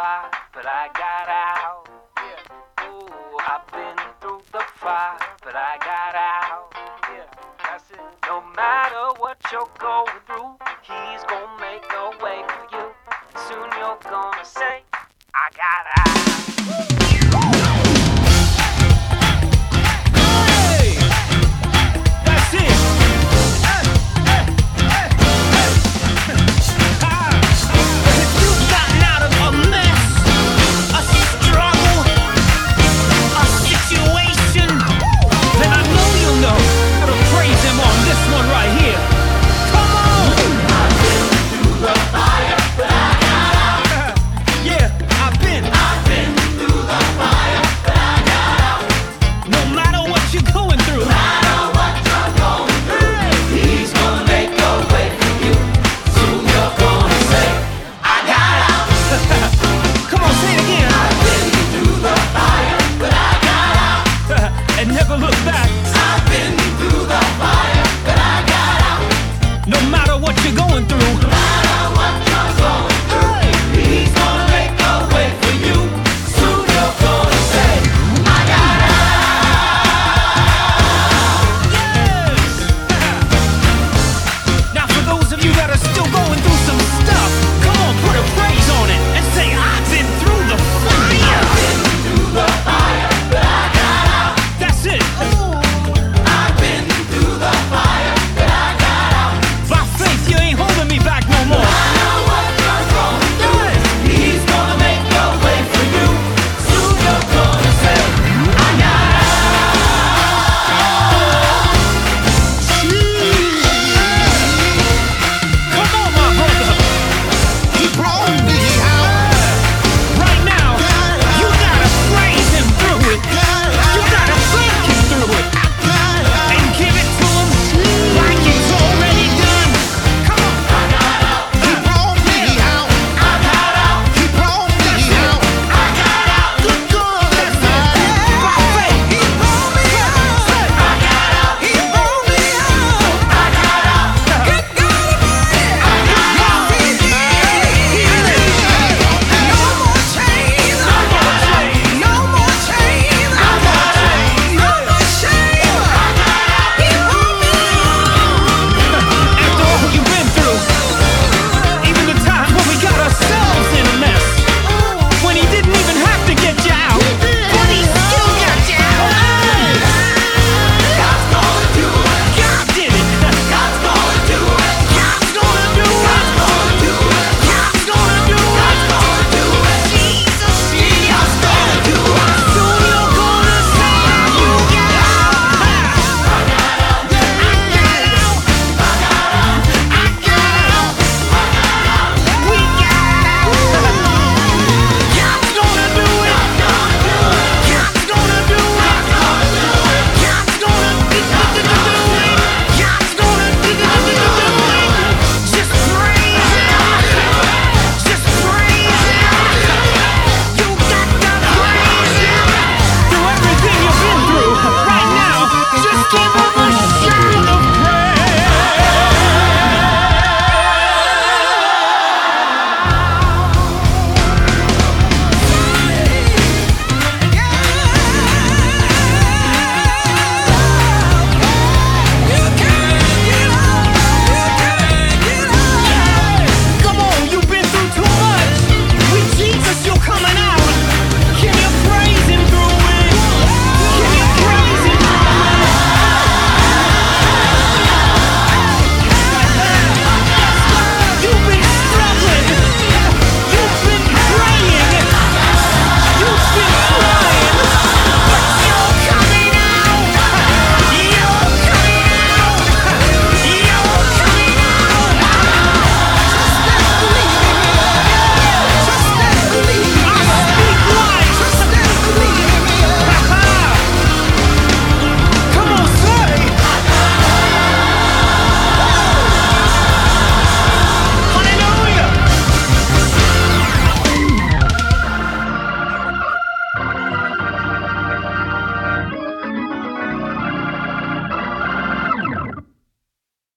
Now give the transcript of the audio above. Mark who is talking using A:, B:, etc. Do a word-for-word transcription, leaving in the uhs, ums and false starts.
A: fire, but I got out. Yeah. Ooh, I've been through the fire, but I got out. Yeah, that's it. No matter what you're going through, he's gonna make a way for you. Soon you're gonna say, I got out.
B: Never look back.
C: I've been through the fire, but I got out.
B: No matter what you're going through,
C: no matter what you're going through.